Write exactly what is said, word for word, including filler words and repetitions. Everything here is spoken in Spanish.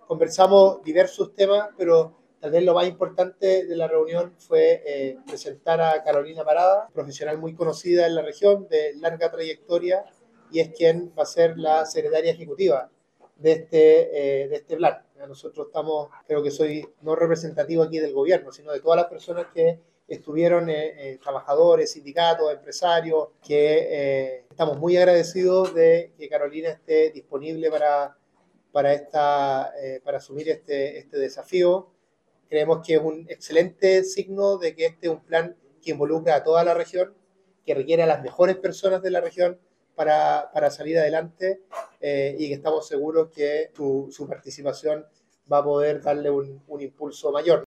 conversamos diversos temas, pero tal vez lo más importante de la reunión fue eh, presentar a Carolina Parada, profesional muy conocida en la región, de larga trayectoria, y es quien va a ser la secretaria ejecutiva de este, eh, de este plan. Nosotros estamos, creo que soy no representativo aquí del gobierno, sino de todas las personas que estuvieron, eh, eh, trabajadores, sindicatos, empresarios, que eh, estamos muy agradecidos de que Carolina esté disponible para, para, esta, eh, para asumir este, este desafío. Creemos que es un excelente signo de que este es un plan que involucra a toda la región, que requiere a las mejores personas de la región para, para salir adelante, eh, y que estamos seguros que su, su participación va a poder darle un, un impulso mayor.